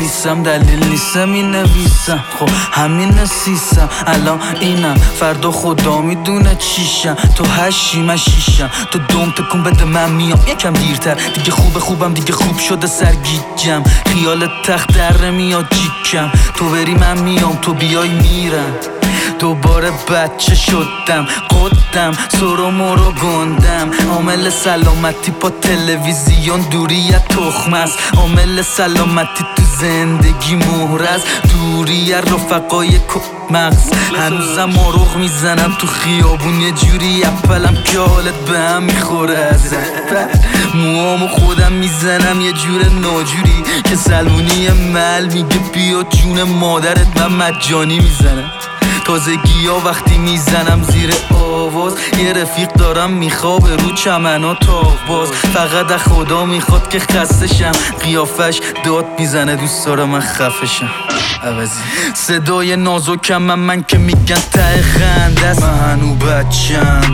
نیستم، دلیل نیستم این نویسم. خب همین نسیستم الان اینم، فردا خدا میدونه چیشم. تو هشی من شیشم، تو دوم تکون بده من میام یکم دیرتر. دیگه خوبم دیگه خوب شده سرگیجم، خیال تخت در میاد جیکم. تو بری من میام، تو بیای میرم. دوباره بچه شدم، قدم سرو مرو گندم. عامل سلامتی پا تلویزیون دوری از تخم است. عامل سلامتی تو زندگی مهر است، دوری از رفقای مغز. هنوزم آروغ میزنم تو خیابون یه جوری، اپلم که حالت به هم میخوره ازت. موامو خودم میزنم یه جور ناجوری که سلمونی مل میگه بیا جون مادرت، من مجانی میزنم. تازگی ها وقتی میزنم زیر آواز، یه رفیق دارم میخوابه رو چمنا تاق باز. فقط از خدا میخواد که خستشم، قیافش داد میزنه دوست دارم من خفشم. عوضی صدای نازکم من که میگن ته خنده است. من هنو بچم،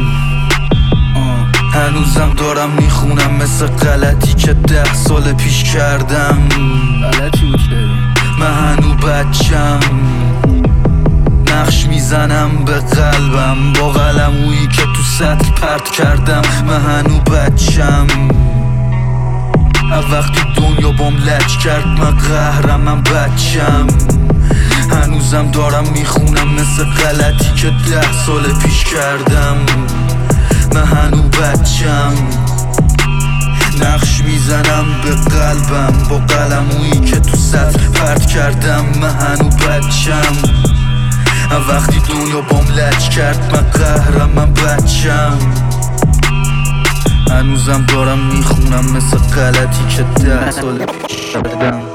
هنوزم دارم میخونم مثل غلطی که 10 سال پیش کردم. غلطی بود که من هنو بچم، نقش میزنم به قلبم با قلمویی که تو سطل پرت کردم. من هنو بچم، وقتی دنیا بام لج کرد من قهرم. من بچم، هنوزم دارم میخونم مثل غلطی که 10 سال پیش کردم. من هنو بچم، نقش میزنم به قلبم با قلمویی که تو سطل پرت کردم. من هنو بچم، وقتی دنیا بام لج کرد من قهرم. من بچم، هنوزم دارم میخونم مثل غلطی که 10 سال پیش کردم.